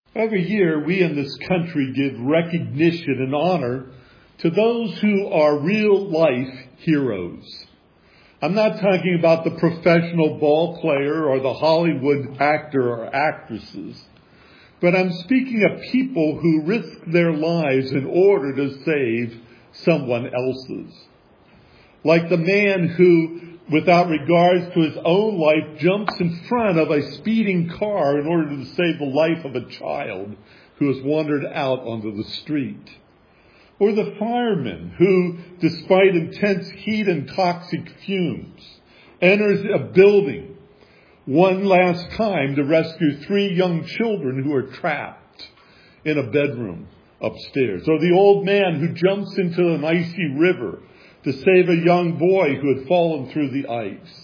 Every year, we in this country give recognition and honor to those who are real-life heroes. I'm not talking about the professional ball player or the Hollywood actor or actresses, but I'm speaking of people who risk their lives in order to save someone else's. Like the man who, without regards to his own life, jumps in front of a speeding car in order to save the life of a child who has wandered out onto the street. Or the fireman who, despite intense heat and toxic fumes, enters a building one last time to rescue 3 young children who are trapped in a bedroom upstairs. Or the old man who jumps into an icy river to save a young boy who had fallen through the ice.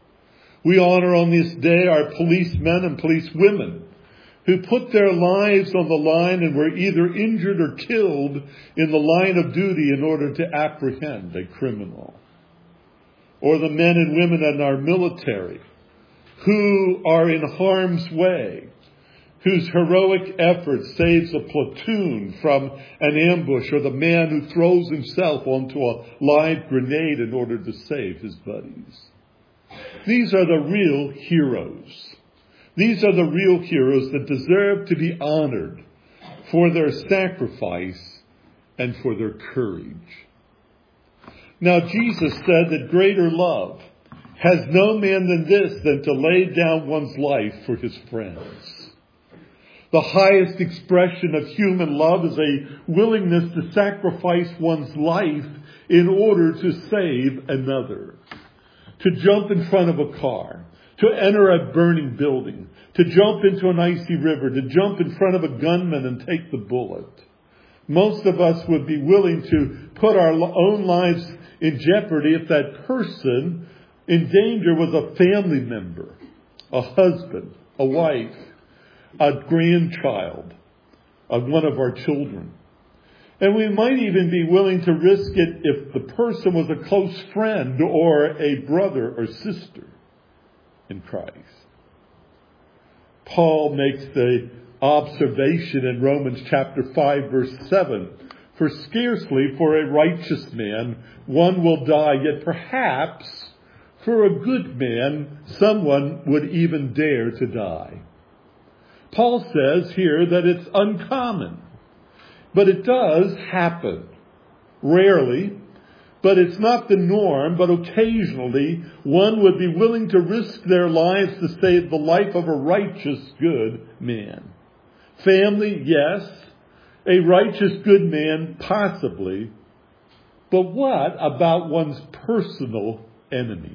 We honor on this day our policemen and policewomen who put their lives on the line and were either injured or killed in the line of duty in order to apprehend a criminal. Or the men and women in our military who are in harm's way, whose heroic effort saves a platoon from an ambush, or the man who throws himself onto a live grenade in order to save his buddies. These are the real heroes. These are the real heroes that deserve to be honored for their sacrifice and for their courage. Now, Jesus said that greater love has no man than this, than to lay down one's life for his friends. The highest expression of human love is a willingness to sacrifice one's life in order to save another. To jump in front of a car, to enter a burning building, to jump into an icy river, to jump in front of a gunman and take the bullet. Most of us would be willing to put our own lives in jeopardy if that person in danger was a family member, a husband, a wife, a grandchild of one of our children. And we might even be willing to risk it if the person was a close friend or a brother or sister in Christ. Paul makes the observation in Romans chapter 5, verse 7. For scarcely for a righteous man one will die, yet perhaps for a good man someone would even dare to die. Paul says here that it's uncommon, but it does happen. Rarely, but it's not the norm, but occasionally one would be willing to risk their lives to save the life of a righteous, good man. Family, yes. A righteous, good man, possibly. But what about one's personal enemy?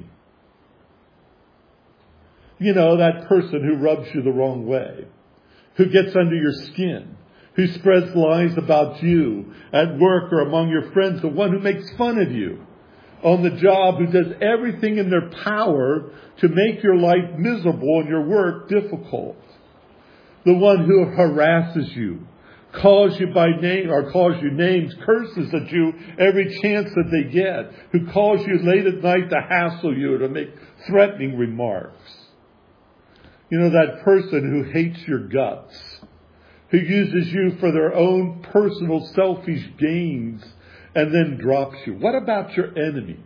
You know, that person who rubs you the wrong way, who gets under your skin, who spreads lies about you at work or among your friends, the one who makes fun of you on the job, who does everything in their power to make your life miserable and your work difficult. The one who harasses you, calls you by name or calls you names, curses at you every chance that they get, who calls you late at night to hassle you or to make threatening remarks. You know, that person who hates your guts, who uses you for their own personal selfish gains and then drops you. What about your enemy?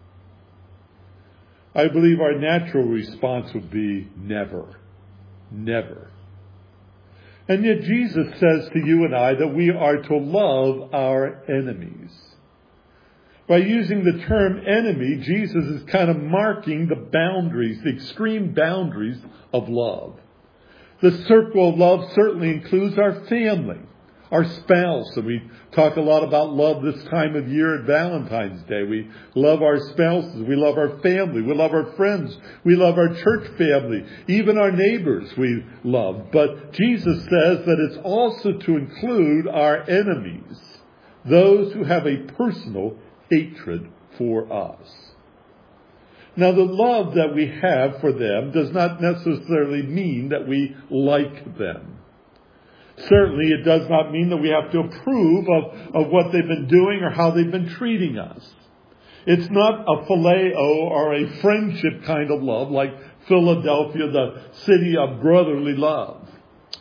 I believe our natural response would be never. Never. And yet Jesus says to you and I that we are to love our enemies. By using the term enemy, Jesus is kind of marking the boundaries, the extreme boundaries of love. The circle of love certainly includes our family, our spouse. And we talk a lot about love this time of year at Valentine's Day. We love our spouses. We love our family. We love our friends. We love our church family. Even our neighbors we love. But Jesus says that it's also to include our enemies, those who have a personal hatred for us. Now, the love that we have for them does not necessarily mean that we like them. Certainly, it does not mean that we have to approve of what they've been doing or how they've been treating us. It's not a phileo or a friendship kind of love like Philadelphia, the city of brotherly love.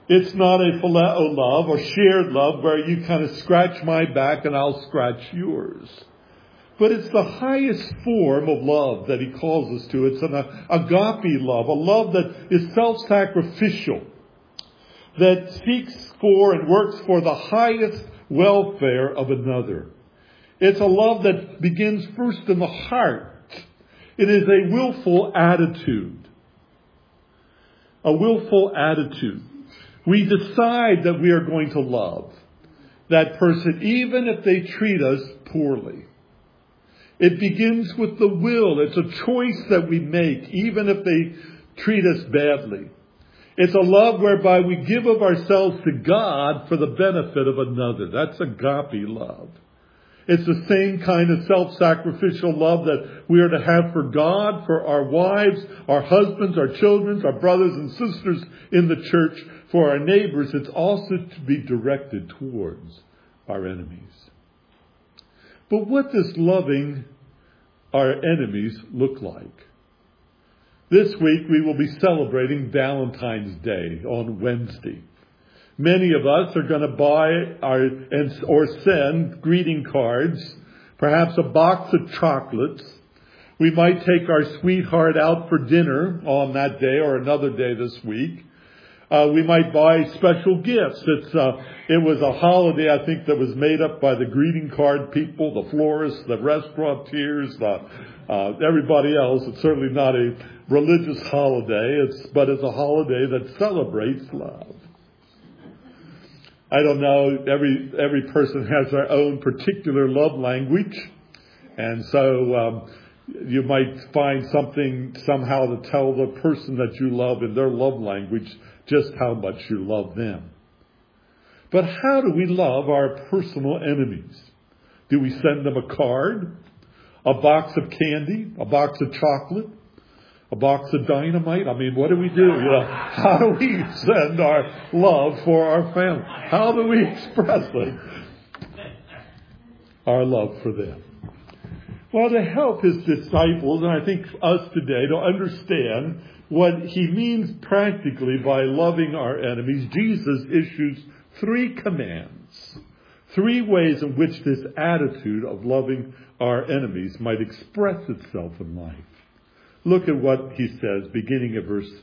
It's not a phileo love or shared love where you kind of scratch my back and I'll scratch yours. But it's the highest form of love that he calls us to. It's an agape love, a love that is self-sacrificial, that seeks for and works for the highest welfare of another. It's a love that begins first in the heart. It is a willful attitude. A willful attitude. We decide that we are going to love that person even if they treat us poorly. It begins with the will. It's a choice that we make even if they treat us badly. It's a love whereby we give of ourselves to God for the benefit of another. That's agape love. It's the same kind of self-sacrificial love that we are to have for God, for our wives, our husbands, our children, our brothers and sisters in the church, for our neighbors. It's also to be directed towards our enemies. But what does loving our enemies look like? This week we will be celebrating Valentine's Day on Wednesday. Many of us are going to buy or send greeting cards, perhaps a box of chocolates. We might take our sweetheart out for dinner on that day or another day this week. We might buy special gifts. It was a holiday, I think, that was made up by the greeting card people, the florists, the restaurateurs, everybody else. It's certainly not a religious holiday, but it's a holiday that celebrates love. I don't know, every person has their own particular love language. And so you might find something somehow to tell the person that you love in their love language just how much you love them. But how do we love our personal enemies? Do we send them a card? A box of candy? A box of chocolate? A box of dynamite? I mean, what do we do? How do we send our love for our family? How do we express it? Our love for them. Well, to help his disciples, and I think us today, to understand what he means practically by loving our enemies, Jesus issues 3 commands. 3 ways in which this attitude of loving our enemies might express itself in life. Look at what he says, beginning at verse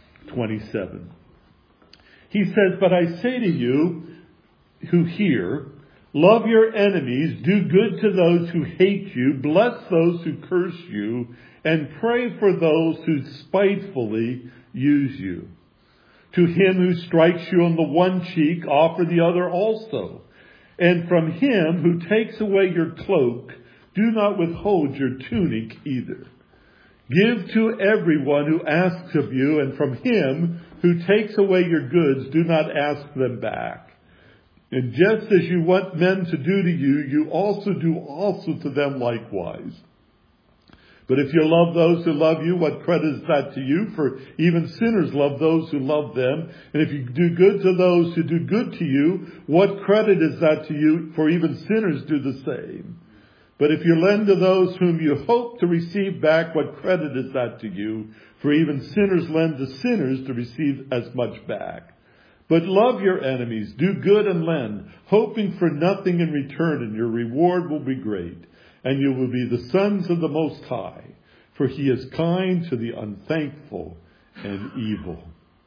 27. He says, "But I say to you who hear, love your enemies, do good to those who hate you, bless those who curse you, and pray for those who spitefully use you. To him who strikes you on the one cheek, offer the other also. And from him who takes away your cloak, do not withhold your tunic either. Give to everyone who asks of you, and from him who takes away your goods, do not ask them back. And just as you want men to do to you, you also do also to them likewise. But if you love those who love you, what credit is that to you? For even sinners love those who love them. And if you do good to those who do good to you, what credit is that to you? For even sinners do the same. But if you lend to those whom you hope to receive back, what credit is that to you? For even sinners lend to sinners to receive as much back. But love your enemies, do good and lend, hoping for nothing in return, and your reward will be great. And you will be the sons of the Most High, for he is kind to the unthankful and evil."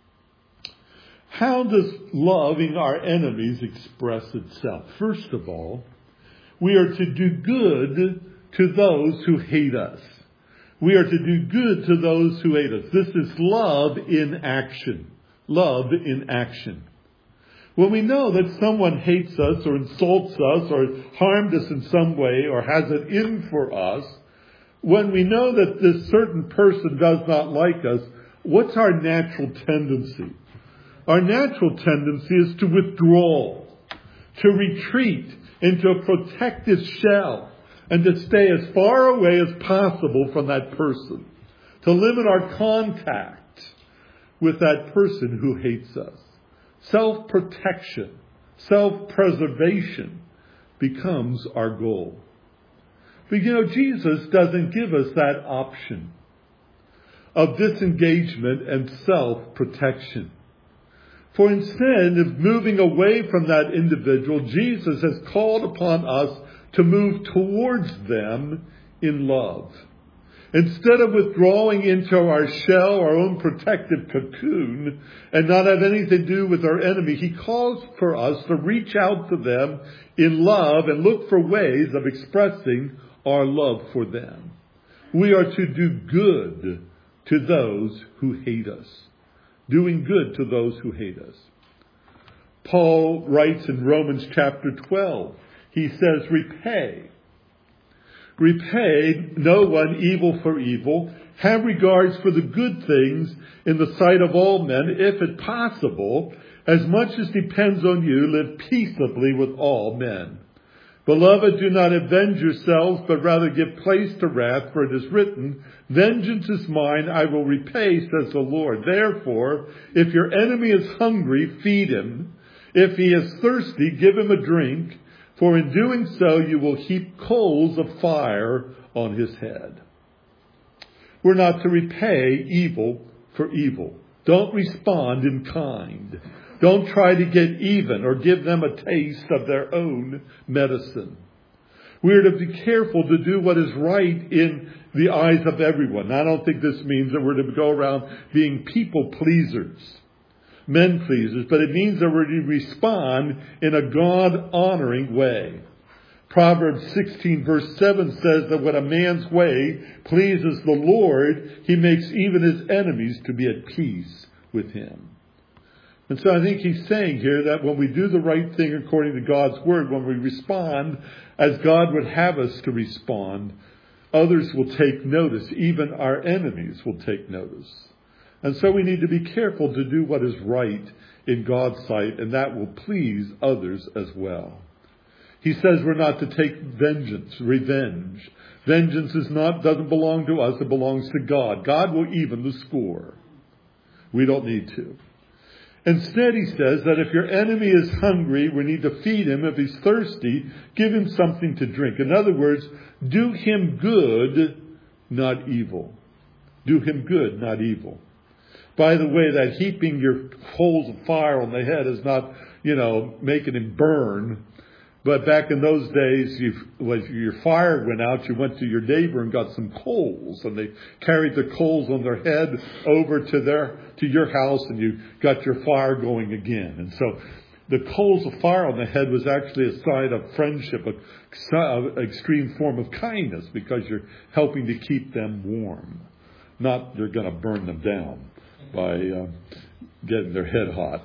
How does loving our enemies express itself? First of all, we are to do good to those who hate us. We are to do good to those who hate us. This is love in action. Love in action. When we know that someone hates us or insults us or harmed us in some way or has it in for us, when we know that this certain person does not like us, what's our natural tendency? Our natural tendency is to withdraw, to retreat into a protective shell, and to stay as far away as possible from that person, to limit our contact with that person who hates us. Self-protection, self-preservation becomes our goal. But Jesus doesn't give us that option of disengagement and self-protection. For instead of moving away from that individual, Jesus has called upon us to move towards them in love. Instead of withdrawing into our shell, our own protective cocoon, and not have anything to do with our enemy, he calls for us to reach out to them in love and look for ways of expressing our love for them. We are to do good to those who hate us. Doing good to those who hate us. Paul writes in Romans chapter 12, he says, Repay no one evil for evil. Have regards for the good things in the sight of all men. If it possible, as much as depends on you, live peaceably with all men. Beloved, do not avenge yourselves, but rather give place to wrath, for it is written, Vengeance is mine, I will repay, says the Lord. Therefore, if your enemy is hungry, feed him. If he is thirsty, give him a drink. For in doing so, you will heap coals of fire on his head. We're not to repay evil for evil. Don't respond in kind. Don't try to get even or give them a taste of their own medicine. We're to be careful to do what is right in the eyes of everyone. I don't think this means that we're to go around being people pleasers, men pleasers, but it means that we're to respond in a God-honoring way. Proverbs 16 verse 7 says that when a man's way pleases the Lord, he makes even his enemies to be at peace with him. And so I think he's saying here that when we do the right thing according to God's word, when we respond as God would have us to respond, others will take notice. Even our enemies will take notice. And so we need to be careful to do what is right in God's sight, and that will please others as well. He says we're not to take revenge. Vengeance doesn't belong to us, it belongs to God. God will even the score. We don't need to. Instead, he says that if your enemy is hungry, we need to feed him. If he's thirsty, give him something to drink. In other words, do him good, not evil. Do him good, not evil. By the way, that heaping your coals of fire on the head is not, making him burn. But back in those days, when your fire went out, you went to your neighbor and got some coals, and they carried the coals on their head over to your house, and you got your fire going again. And so the coals of fire on the head was actually a sign of friendship, an extreme form of kindness, because you're helping to keep them warm. Not you're going to burn them down by getting their head hot.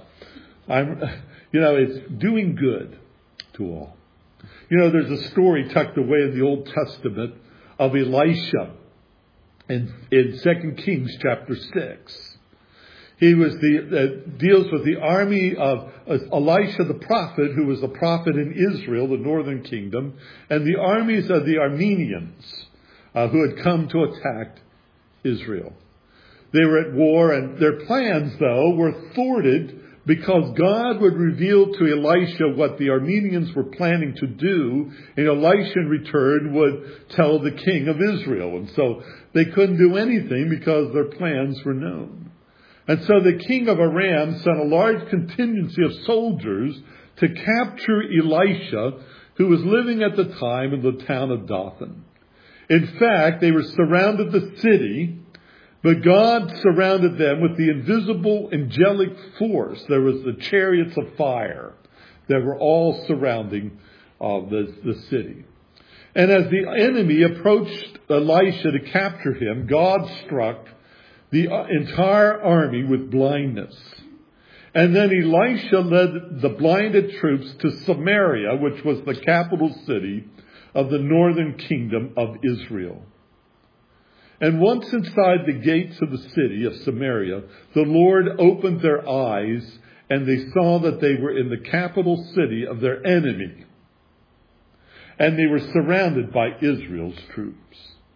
It's doing good to all. There's a story tucked away in the Old Testament of Elisha in 2 Kings chapter 6. He deals with the army of Elisha the prophet, who was a prophet in Israel, the northern kingdom, and the armies of the Armenians who had come to attack Israel. They were at war, and their plans, though, were thwarted because God would reveal to Elisha what the Armenians were planning to do, and Elisha in return would tell the king of Israel. And so they couldn't do anything because their plans were known. And so the king of Aram sent a large contingency of soldiers to capture Elisha, who was living at the time in the town of Dothan. In fact, they were surrounded the city, but God surrounded them with the invisible angelic force. There was the chariots of fire that were all surrounding the city. And as the enemy approached Elisha to capture him, God struck the entire army with blindness. And then Elisha led the blinded troops to Samaria, which was the capital city of the northern kingdom of Israel. And once inside the gates of the city of Samaria, the Lord opened their eyes, and they saw that they were in the capital city of their enemy. And they were surrounded by Israel's troops.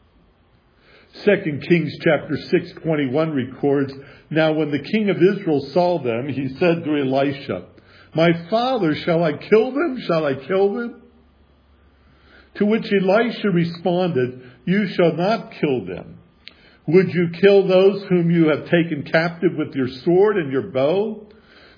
2 Kings chapter 6:21 records, Now when the king of Israel saw them, he said to Elisha, My father, shall I kill them? Shall I kill them? To which Elisha responded, You shall not kill them. Would you kill those whom you have taken captive with your sword and your bow?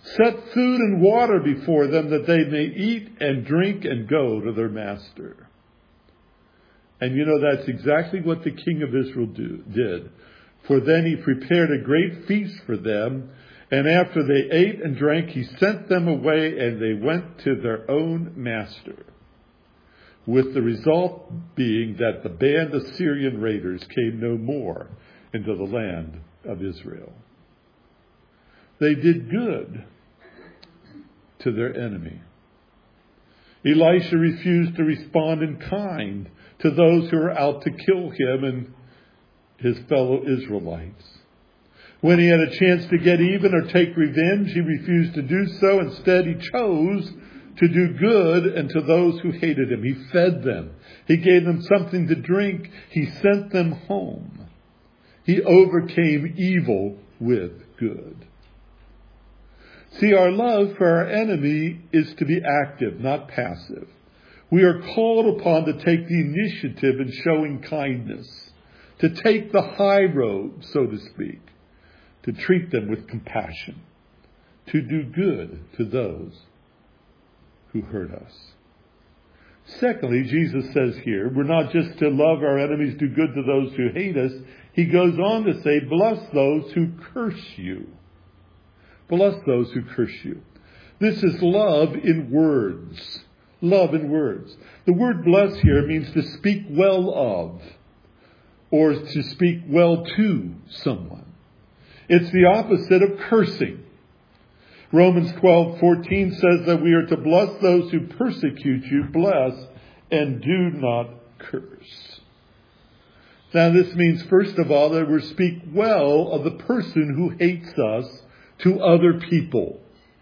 Set food and water before them that they may eat and drink and go to their master. And you know, that's exactly what the king of Israel did. For then he prepared a great feast for them, and after they ate and drank, he sent them away, and they went to their own master. With the result being that the band of Syrian raiders came no more into the land of Israel. They did good to their enemy. Elisha refused to respond in kind to those who were out to kill him and his fellow Israelites. When he had a chance to get even or take revenge, he refused to do so. Instead, he chose to do good and to those who hated him. He fed them. He gave them something to drink. He sent them home. He overcame evil with good. See, our love for our enemy is to be active, not passive. We are called upon to take the initiative in showing kindness, to take the high road, so to speak, to treat them with compassion, to do good to those who hurt us. Secondly, Jesus says here, we're not just to love our enemies, do good to those who hate us. He goes on to say, bless those who curse you. Bless those who curse you. This is love in words. Love in words. The word bless here means to speak well of, or to speak well to someone. It's the opposite of cursing. Romans 12:14 says that we are to bless those who persecute you, bless, and do not curse. Now this means, first of all, that we speak well of the person who hates us to other people.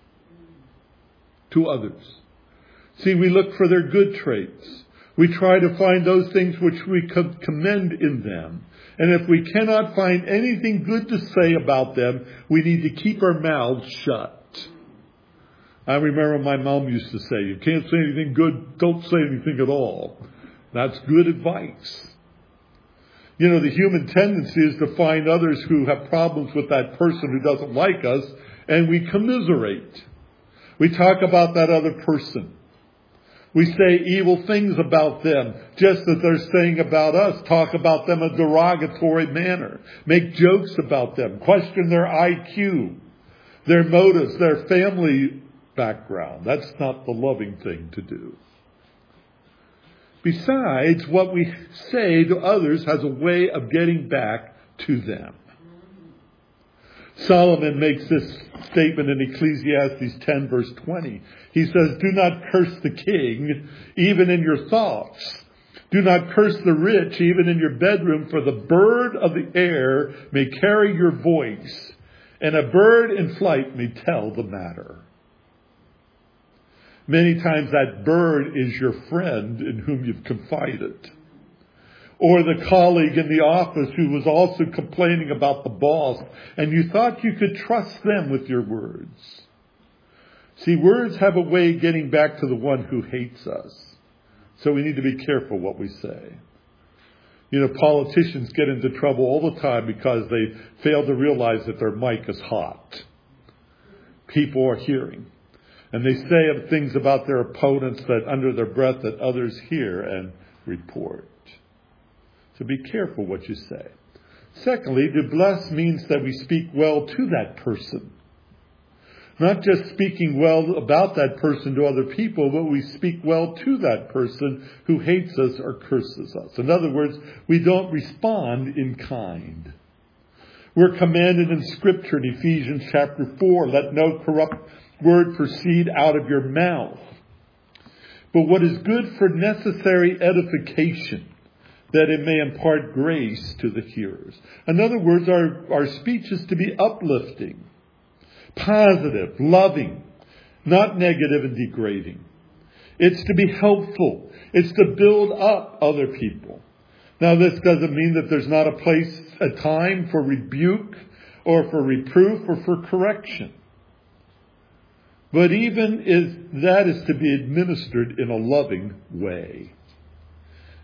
To others. See, we look for their good traits. We try to find those things which we commend in them. And if we cannot find anything good to say about them, we need to keep our mouths shut. I remember my mom used to say, you can't say anything good, don't say anything at all. That's good advice. You know, the human tendency is to find others who have problems with that person who doesn't like us, and we commiserate. We talk about that other person. We say evil things about them, just as they're saying about us. Talk about them in a derogatory manner. Make jokes about them. Question their IQ, their motives, their family background. That's not the loving thing to do. Besides, what we say to others has a way of getting back to them. Solomon makes this statement in Ecclesiastes 10 verse 20. He says, do not curse the king, even in your thoughts. Do not curse the rich, even in your bedroom, for the bird of the air may carry your voice, and a bird in flight may tell the matter. Many times that bird is your friend in whom you've confided. Or the colleague in the office who was also complaining about the boss, and you thought you could trust them with your words. See, words have a way of getting back to the one who hates us. So we need to be careful what we say. You know, politicians get into trouble all the time because they fail to realize that their mic is hot. People are hearing. And they say things about their opponents that under their breath that others hear and report. So be careful what you say. Secondly, to bless means that we speak well to that person. Not just speaking well about that person to other people, but we speak well to that person who hates us or curses us. In other words, we don't respond in kind. We're commanded in Scripture in Ephesians chapter 4, let no corrupt word proceed out of your mouth, but what is good for necessary edification, that it may impart grace to the hearers. In other words, our speech is to be uplifting, positive, loving, not negative and degrading. It's to be helpful. It's to build up other people. Now, this doesn't mean that there's not a time for rebuke or for reproof or for correction. But even that is to be administered in a loving way.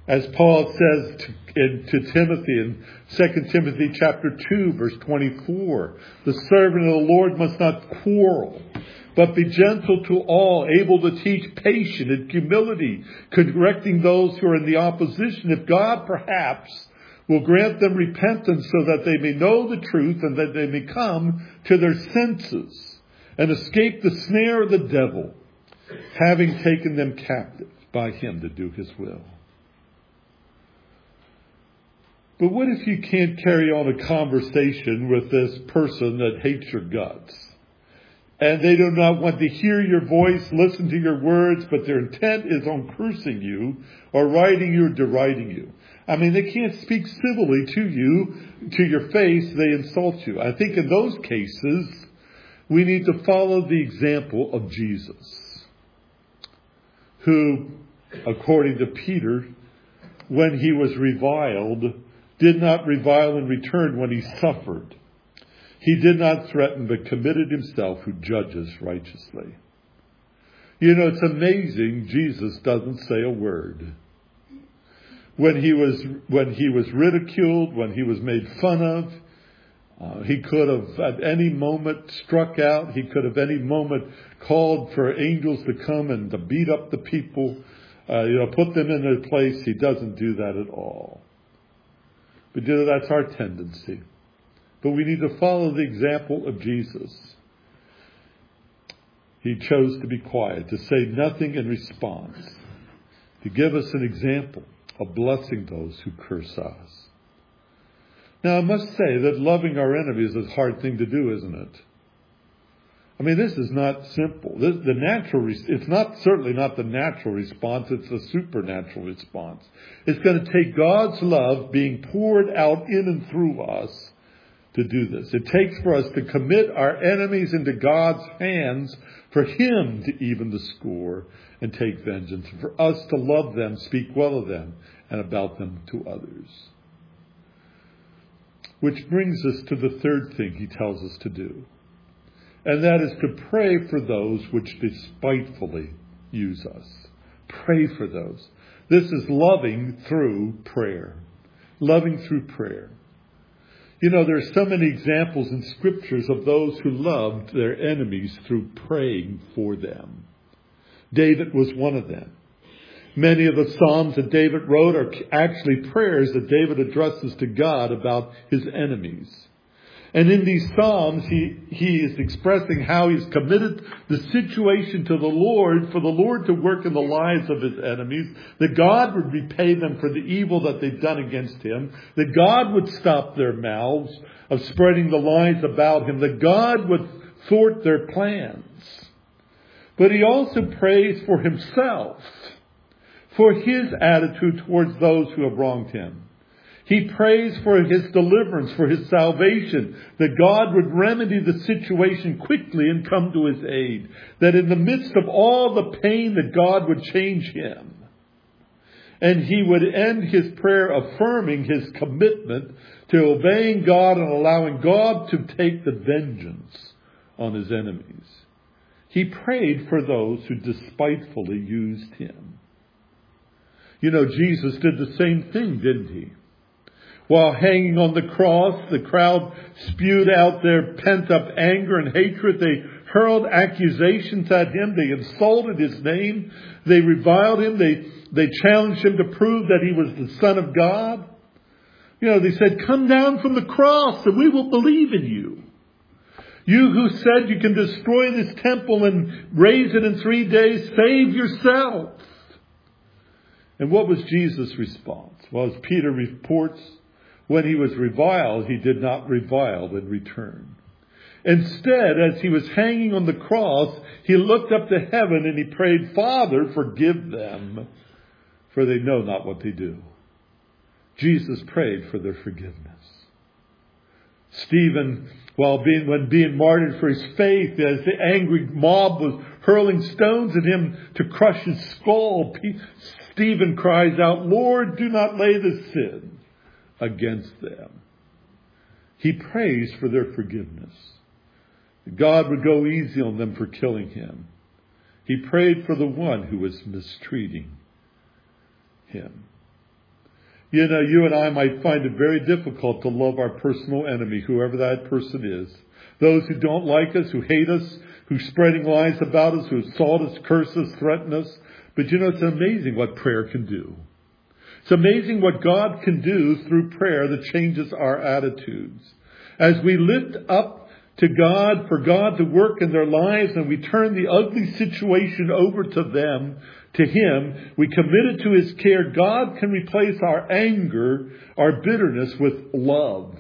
As Paul says to Timothy in 2 Timothy chapter 2, verse 24, the servant of the Lord must not quarrel, but be gentle to all, able to teach, patient in humility, correcting those who are in the opposition, if God perhaps will grant them repentance so that they may know the truth and that they may come to their senses and escape the snare of the devil, having taken them captive by him to do his will. But what if you can't carry on a conversation with this person that hates your guts? And they do not want to hear your voice, listen to your words, but their intent is on cursing you or writing you or deriding you. I mean, they can't speak civilly to you, to your face, they insult you. I think in those cases, we need to follow the example of Jesus, who, according to Peter, when he was reviled, did not revile in return when he suffered. He did not threaten, but committed himself who judges righteously. You know, it's amazing Jesus doesn't say a word. When he was ridiculed, when he was made fun of, he could have at any moment struck out. He could have any moment called for angels to come and to beat up the people, put them in their place. He doesn't do that at all. But that's our tendency. But we need to follow the example of Jesus. He chose to be quiet, to say nothing in response, to give us an example of blessing those who curse us. Now, I must say that loving our enemies is a hard thing to do, isn't it? I mean, this is not simple. It's certainly not the natural response. It's the supernatural response. It's going to take God's love being poured out in and through us to do this. It takes for us to commit our enemies into God's hands, for him to even the score and take vengeance, for us to love them, speak well of them, and about them to others. Which brings us to the third thing he tells us to do. And that is to pray for those which despitefully use us. Pray for those. This is loving through prayer. Loving through prayer. You know, there are so many examples in scriptures of those who loved their enemies through praying for them. David was one of them. Many of the Psalms that David wrote are actually prayers that David addresses to God about his enemies. And in these Psalms, he is expressing how he's committed the situation to the Lord, for the Lord to work in the lives of his enemies, that God would repay them for the evil that they've done against him, that God would stop their mouths of spreading the lies about him, that God would thwart their plans. But he also prays for himself, for his attitude towards those who have wronged him. He prays for his deliverance, for his salvation, that God would remedy the situation quickly and come to his aid. That in the midst of all the pain, that God would change him. And he would end his prayer affirming his commitment to obeying God and allowing God to take the vengeance on his enemies. He prayed for those who despitefully used him. You know, Jesus did the same thing, didn't he? While hanging on the cross, the crowd spewed out their pent-up anger and hatred. They hurled accusations at him. They insulted his name. They reviled him. They challenged him to prove that he was the Son of God. You know, they said, "Come down from the cross and we will believe in you. You who said you can destroy this temple and raise it in 3 days, save yourself." And what was Jesus' response? Well, as Peter reports, when he was reviled, he did not revile in return. Instead, as he was hanging on the cross, he looked up to heaven and he prayed, "Father, forgive them, for they know not what they do." Jesus prayed for their forgiveness. Stephen, when being martyred for his faith, as the angry mob was hurling stones at him to crush his skull, Stephen cries out, "Lord, do not lay this sin against them." He prays for their forgiveness. God would go easy on them for killing him. He prayed for the one who was mistreating him. You know, you and I might find it very difficult to love our personal enemy, whoever that person is. Those who don't like us, who hate us, who's spreading lies about us, who assault us, curse us, threaten us. But you know, it's amazing what prayer can do. It's amazing what God can do through prayer that changes our attitudes. As we lift up to God, for God to work in their lives, and we turn the ugly situation over to them, to Him, we commit it to His care, God can replace our anger, our bitterness with love.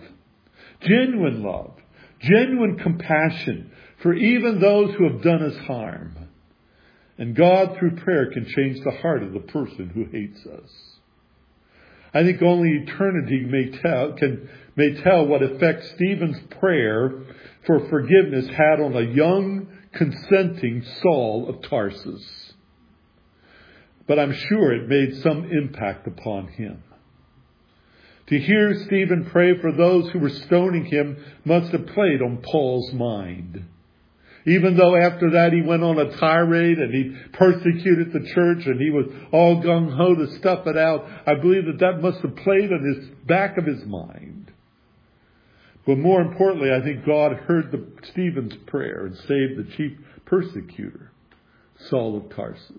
Genuine compassion for even those who have done us harm. And God, through prayer, can change the heart of the person who hates us. I think only eternity may tell what effect Stephen's prayer for forgiveness had on a young, consenting Saul of Tarsus. But I'm sure it made some impact upon him. To hear Stephen pray for those who were stoning him must have played on Paul's mind. Even though after that he went on a tirade and he persecuted the church and he was all gung-ho to stuff it out, I believe that must have played on his back of his mind. But more importantly, I think God heard Stephen's prayer and saved the chief persecutor, Saul of Tarsus.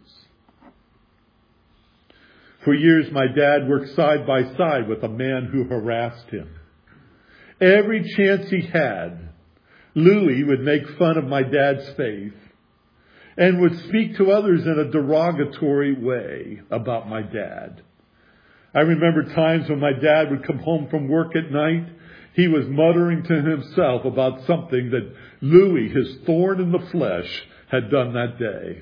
For years, my dad worked side by side with a man who harassed him. Every chance he had, Louis would make fun of my dad's faith and would speak to others in a derogatory way about my dad. I remember times when my dad would come home from work at night, he was muttering to himself about something that Louis, his thorn in the flesh, had done that day.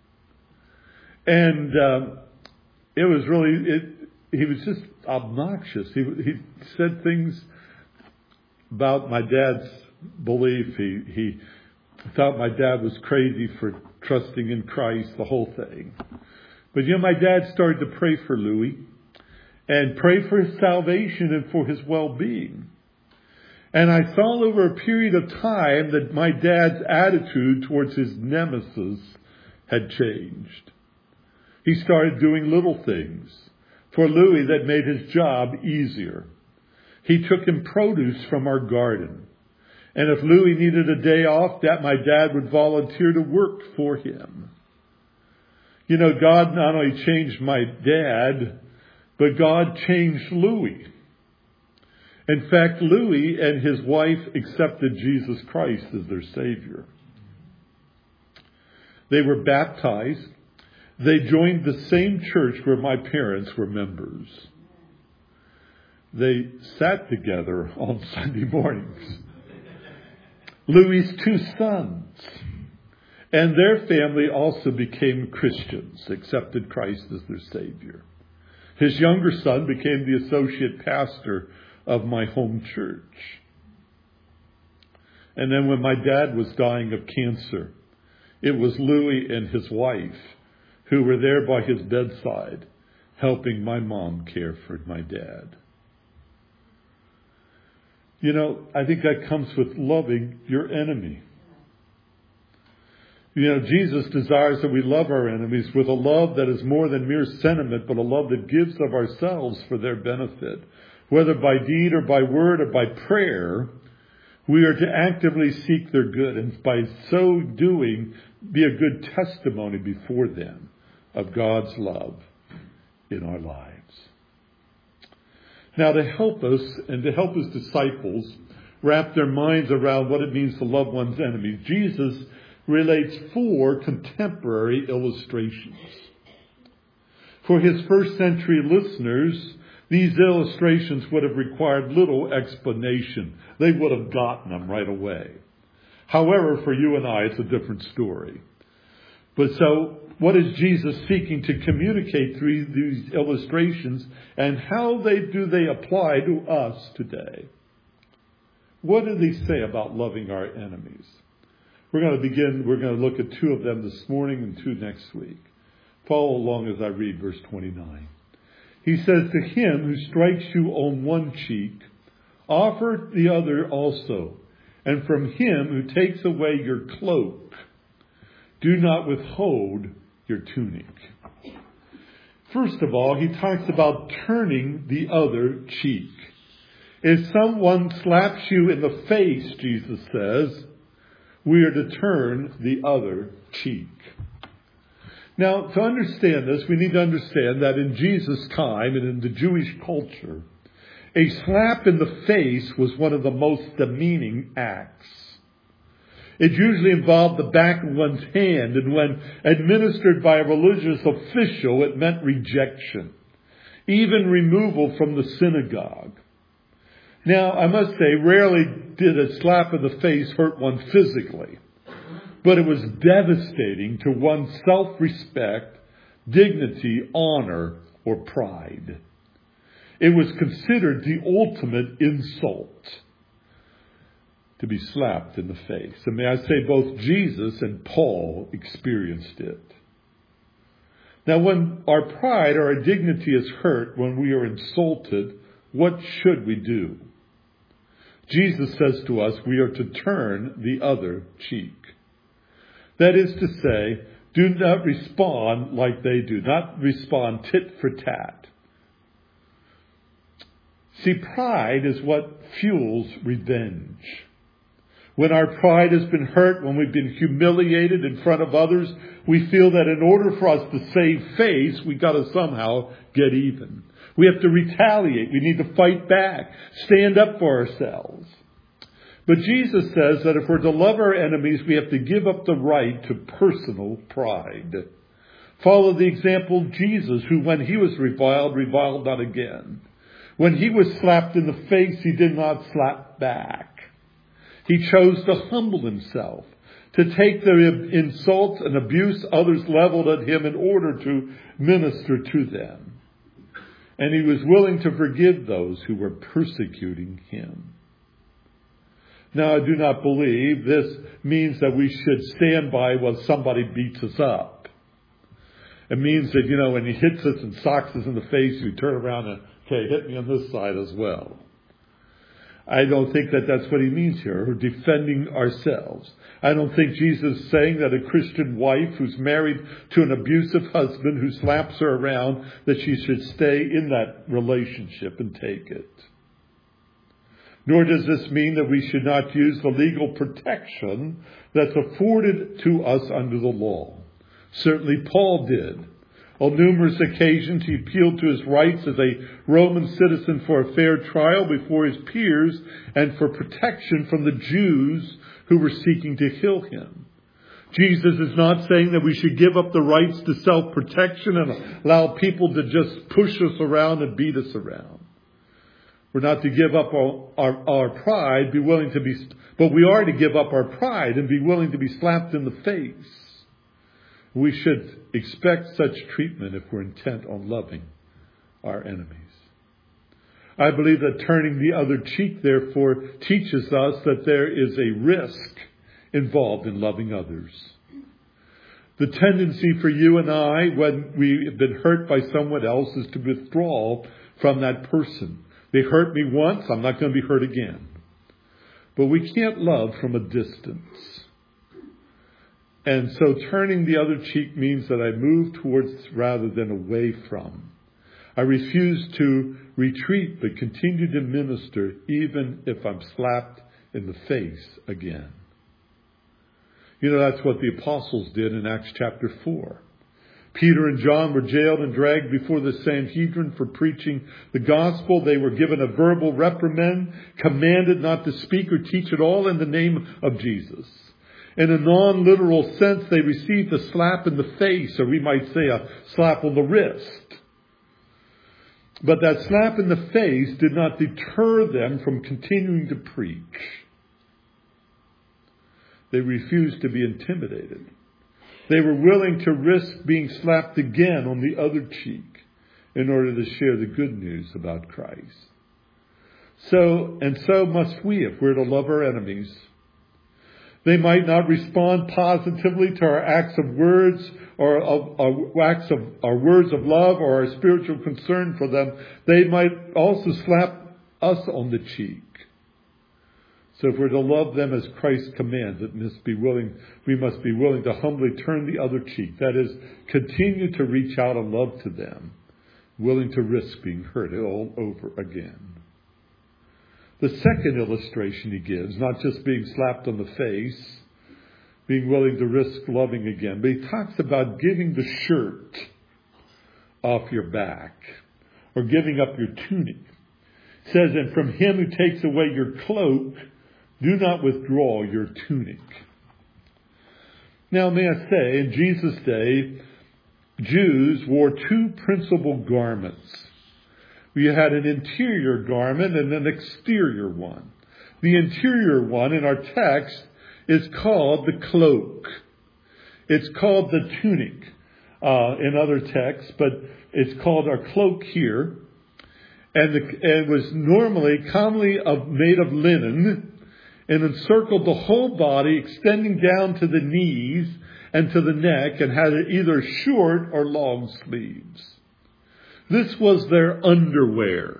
And it was really, he was just obnoxious. He said things about my dad's belief. He thought my dad was crazy for trusting in Christ, the whole thing. But you know, my dad started to pray for Louis and pray for his salvation and for his well-being. And I saw over a period of time that my dad's attitude towards his nemesis had changed. He started doing little things for Louis that made his job easier. He took him produce from our garden. And if Louis needed a day off, that my dad would volunteer to work for him. You know, God not only changed my dad, but God changed Louis. In fact, Louis and his wife accepted Jesus Christ as their Savior. They were baptized. They joined the same church where my parents were members. They sat together on Sunday mornings. Louis' 2 sons and their family also became Christians, accepted Christ as their Savior. His younger son became the associate pastor of my home church. And then when my dad was dying of cancer, it was Louis and his wife who were there by his bedside, helping my mom care for my dad. You know, I think that comes with loving your enemy. You know, Jesus desires that we love our enemies with a love that is more than mere sentiment, but a love that gives of ourselves for their benefit. Whether by deed or by word or by prayer, we are to actively seek their good, and by so doing, be a good testimony before them of God's love in our lives. Now, to help us and to help his disciples wrap their minds around what it means to love one's enemies, Jesus relates 4 contemporary illustrations. For his first century listeners, these illustrations would have required little explanation. They would have gotten them right away. However, for you and I, it's a different story. But so, what is Jesus seeking to communicate through these illustrations, and how do they apply to us today? What do they say about loving our enemies? We're going to look at 2 of them this morning and 2 next week. Follow along as I read verse 29. He says, to him who strikes you on one cheek, offer the other also. And from him who takes away your cloak, do not withhold your tunic. First of all, he talks about turning the other cheek. If someone slaps you in the face, Jesus says, we are to turn the other cheek. Now, to understand this, we need to understand that in Jesus' time and in the Jewish culture, a slap in the face was one of the most demeaning acts. It usually involved the back of one's hand, and when administered by a religious official, it meant rejection, even removal from the synagogue. Now, I must say, rarely did a slap in the face hurt one physically, but it was devastating to one's self-respect, dignity, honor, or pride. It was considered the ultimate insult to be slapped in the face. And may I say, both Jesus and Paul experienced it. Now, when our pride or our dignity is hurt, when we are insulted, what should we do? Jesus says to us, we are to turn the other cheek. That is to say, do not respond like they do. Not respond tit for tat. See, pride is what fuels revenge. When our pride has been hurt, when we've been humiliated in front of others, we feel that in order for us to save face, we've got to somehow get even. We have to retaliate. We need to fight back, stand up for ourselves. But Jesus says that if we're to love our enemies, we have to give up the right to personal pride. Follow the example of Jesus, who when he was reviled not again. When he was slapped in the face, he did not slap back. He chose to humble himself, to take the insults and abuse others leveled at him in order to minister to them. And he was willing to forgive those who were persecuting him. Now, I do not believe this means that we should stand by while somebody beats us up. It means that, when he hits us and socks us in the face, we turn around and, okay, hit me on this side as well. I don't think that that's what he means here, or defending ourselves. I don't think Jesus is saying that a Christian wife who's married to an abusive husband who slaps her around, that she should stay in that relationship and take it. Nor does this mean that we should not use the legal protection that's afforded to us under the law. Certainly Paul did. On numerous occasions, he appealed to his rights as a Roman citizen for a fair trial before his peers and for protection from the Jews who were seeking to kill him. Jesus is not saying that we should give up the rights to self-protection and allow people to just push us around and beat us around. We're not to give up our pride, but we are to give up our pride and be willing to be slapped in the face. We should expect such treatment if we're intent on loving our enemies. I believe that turning the other cheek, therefore, teaches us that there is a risk involved in loving others. The tendency for you and I, when we have been hurt by someone else, is to withdraw from that person. They hurt me once, I'm not going to be hurt again. But we can't love from a distance. And so turning the other cheek means that I move towards rather than away from. I refuse to retreat, but continue to minister even if I'm slapped in the face again. That's what the apostles did in Acts chapter 4. Peter and John were jailed and dragged before the Sanhedrin for preaching the gospel. They were given a verbal reprimand, commanded not to speak or teach at all in the name of Jesus. In a non-literal sense, they received a slap in the face, or we might say a slap on the wrist. But that slap in the face did not deter them from continuing to preach. They refused to be intimidated. They were willing to risk being slapped again on the other cheek in order to share the good news about Christ. So must we if we're to love our enemies. They might not respond positively to our acts of words or our words of love or our spiritual concern for them. They might also slap us on the cheek. So if we're to love them as Christ commands, we must be willing to humbly turn the other cheek. That is, continue to reach out and love to them willing to risk being hurt all over again. The second illustration he gives, not just being slapped on the face, being willing to risk loving again, but he talks about giving the shirt off your back or giving up your tunic. It says, and from him who takes away your cloak, do not withdraw your tunic. Now, may I say, in Jesus' day, Jews wore two principal garments. We had an interior garment and an exterior one. The interior one in our text is called the cloak. It's called the tunic in other texts, but it's called our cloak here. And it was commonly made of linen and encircled the whole body, extending down to the knees and to the neck, and had either short or long sleeves. This was their underwear.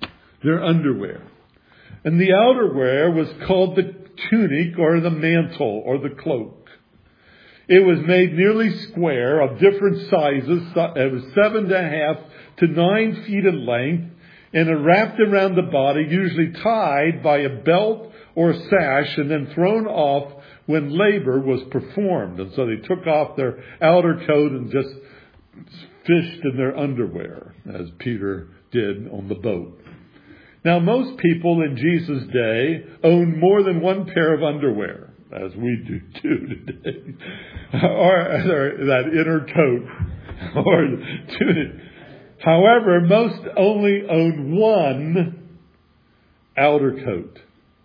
And the outerwear was called the tunic or the mantle or the cloak. It was made nearly square, of different sizes. It was 7.5 to 9 feet in length, and it wrapped around the body, usually tied by a belt or a sash, and then thrown off when labor was performed. And so they took off their outer coat and just fished in their underwear, as Peter did on the boat. Now, most people in Jesus' day owned more than one pair of underwear, as we do too today, or that inner coat or tunic. However, most only owned one outer coat,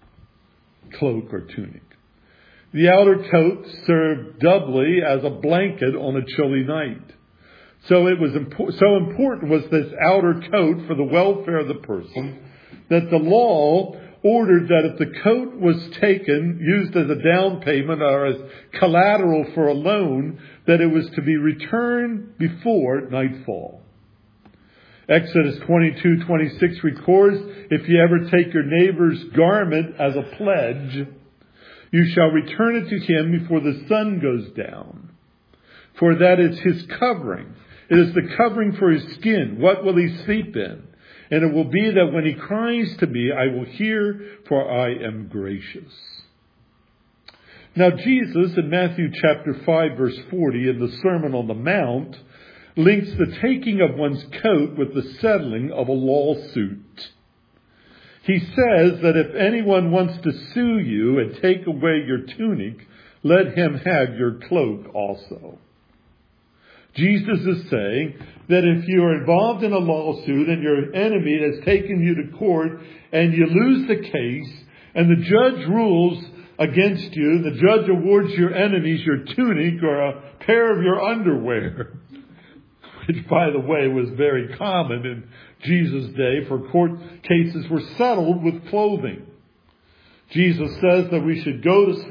cloak or tunic. The outer coat served doubly as a blanket on a chilly night. So it was so important was this outer coat for the welfare of the person that the law ordered that if the coat was taken, used as a down payment or as collateral for a loan, that it was to be returned before nightfall. Exodus 22:26 records, if you ever take your neighbor's garment as a pledge, you shall return it to him before the sun goes down. For that is his covering. It is the covering for his skin. What will he sleep in? And it will be that when he cries to me, I will hear, for I am gracious. Now Jesus, in Matthew chapter 5, verse 40, in the Sermon on the Mount, links the taking of one's coat with the settling of a lawsuit. He says that if anyone wants to sue you and take away your tunic, let him have your cloak also. Jesus is saying that if you are involved in a lawsuit and your enemy has taken you to court and you lose the case and the judge rules against you, the judge awards your enemies your tunic or a pair of your underwear, which, by the way, was very common in Jesus' day, for court cases were settled with clothing. Jesus says that we should go a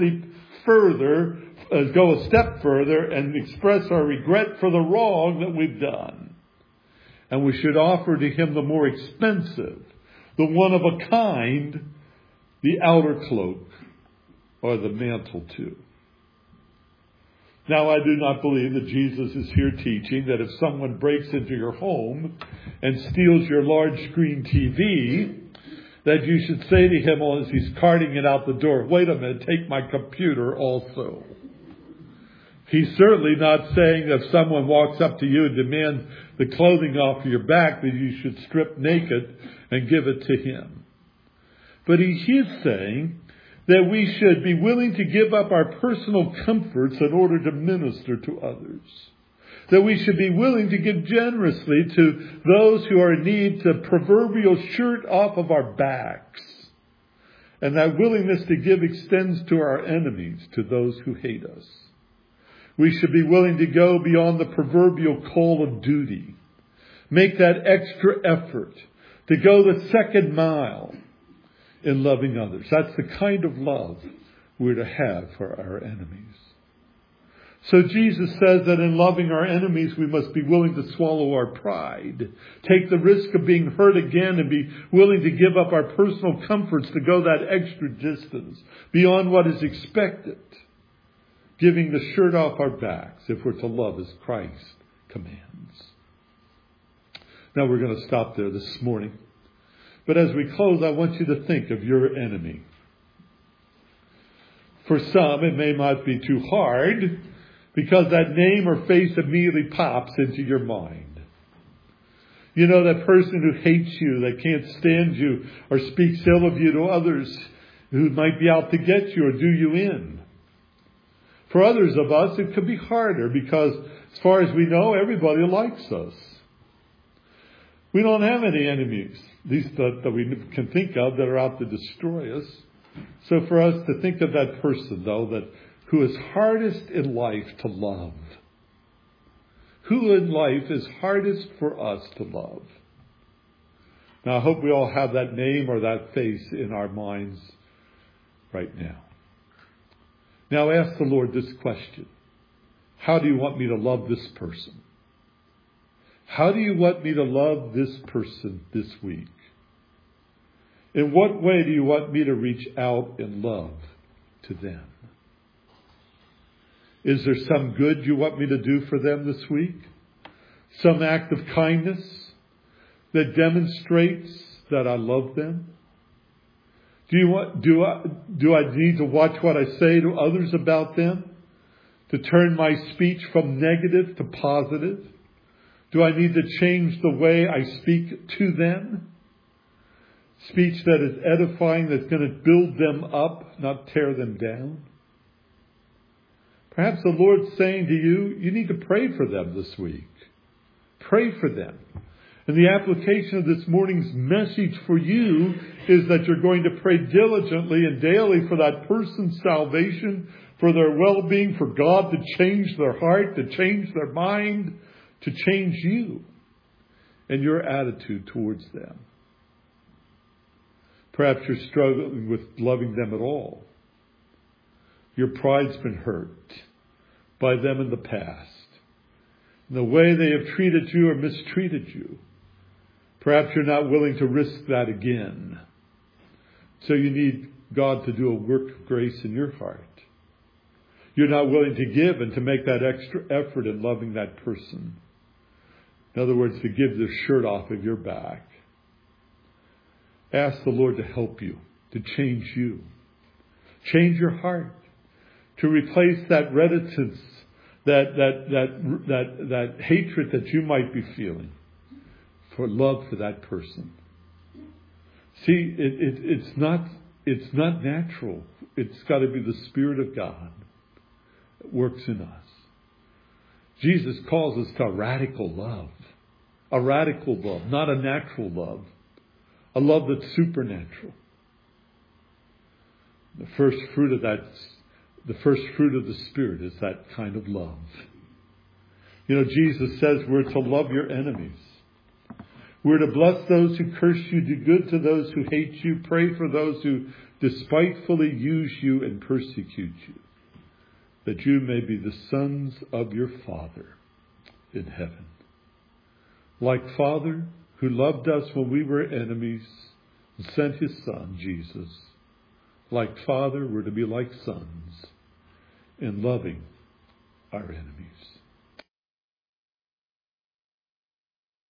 step further and express our regret for the wrong that we've done. And we should offer to him the more expensive, the one of a kind, the outer cloak or the mantle too. Now, I do not believe that Jesus is here teaching that if someone breaks into your home and steals your large screen TV, that you should say to him as he's carting it out the door, wait a minute, take my computer also. He's certainly not saying that if someone walks up to you and demands the clothing off your back, that you should strip naked and give it to him. But he is saying that we should be willing to give up our personal comforts in order to minister to others. That we should be willing to give generously to those who are in need the proverbial shirt off of our backs. And that willingness to give extends to our enemies, to those who hate us. We should be willing to go beyond the proverbial call of duty. Make that extra effort to go the second mile in loving others. That's the kind of love we're to have for our enemies. So Jesus says that in loving our enemies, we must be willing to swallow our pride, take the risk of being hurt again, and be willing to give up our personal comforts to go that extra distance beyond what is expected, giving the shirt off our backs if we're to love as Christ commands. Now we're going to stop there this morning. But as we close, I want you to think of your enemy. For some, it may not be too hard because that name or face immediately pops into your mind. You know, that person who hates you, that can't stand you, or speaks ill of you to others who might be out to get you or do you in. For others of us, it could be harder because, as far as we know, everybody likes us. We don't have any enemies, at least that we can think of, that are out to destroy us. So for us to think of that person, though, who is hardest in life to love. Who in life is hardest for us to love? Now, I hope we all have that name or that face in our minds right now. Now, ask the Lord this question. How do you want me to love this person? How do you want me to love this person this week? In what way do you want me to reach out in love to them? Is there some good you want me to do for them this week? Some act of kindness that demonstrates that I love them? Do I need to watch what I say to others about them? To turn my speech from negative to positive? Do I need to change the way I speak to them? Speech that is edifying, that's going to build them up, not tear them down? Perhaps the Lord's saying to you, you need to pray for them this week. Pray for them. And the application of this morning's message for you is that you're going to pray diligently and daily for that person's salvation, for their well-being, for God to change their heart, to change their mind, to change you and your attitude towards them. Perhaps you're struggling with loving them at all. Your pride's been hurt by them in the past. And the way they have treated you or mistreated you. Perhaps you're not willing to risk that again. So you need God to do a work of grace in your heart. You're not willing to give and to make that extra effort in loving that person. In other words, to give the shirt off of your back. Ask the Lord to help you, to change you. Change your heart. To replace that reticence, that hatred that you might be feeling for love for that person. See, it's not natural. It's got to be the Spirit of God that works in us. Jesus calls us to a radical love. A radical love, not a natural love. A love that's supernatural. The first fruit of the Spirit is that kind of love. You know, Jesus says we're to love your enemies. We're to bless those who curse you, do good to those who hate you, pray for those who despitefully use you and persecute you, that you may be the sons of your Father in heaven. Like Father, who loved us when we were enemies and sent his Son, Jesus. Like Father, we're to be like sons in loving our enemies.